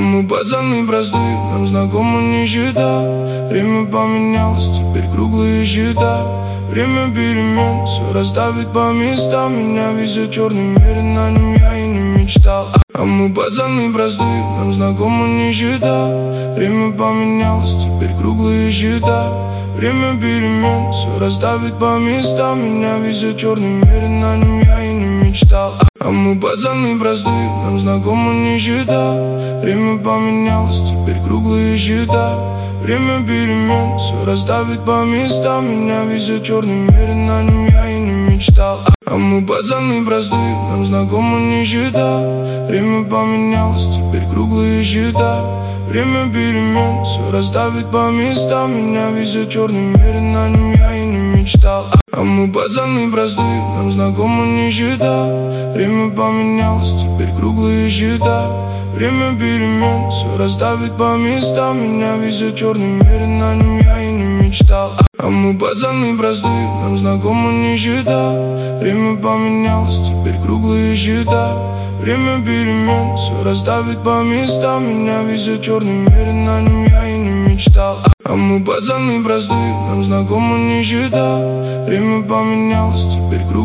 мы пацаны простые, нам знакома нищета. Время поменялось, теперь круглые счета. Время перемен, все расставит по местам. Меня везет черный мерин, на нем я и не мечтал. Мы пацаны простые, нам знакома нищета. Время поменялось, теперь круглые счета. Время перемен, все расставит по местам. Меня везет черный мерин, на нем я и не мечтал. Мы пацаны простые, нам знакома нищета. Время поменялось, теперь круглые счета. Время перемен, все расставит по местам. Меня везет черный мерин, на нем я и не мечтал. Мы пацаны простые, нам знакома нищета. Время поменялось, теперь круглые счета. Время перемен, все расставит по местам. Меня везет черный мерин, на нем я и не мечтал. Мы пацаны простые, нам знакома нищета. Время поменялось, теперь круглые счета. Время перемен, все расставит по местам. Меня везет черный мерин, на нем я и не мечтал. Мы пацаны простые, нам знакома нищета. Время поменялось, теперь круглые счета. Время перемен, все расставит по местам. Меня везет черный мерин, на нем я и не мечтал. Мы пацаны простые, нам знакома нищета. Время поменялось, теперь круглые счета.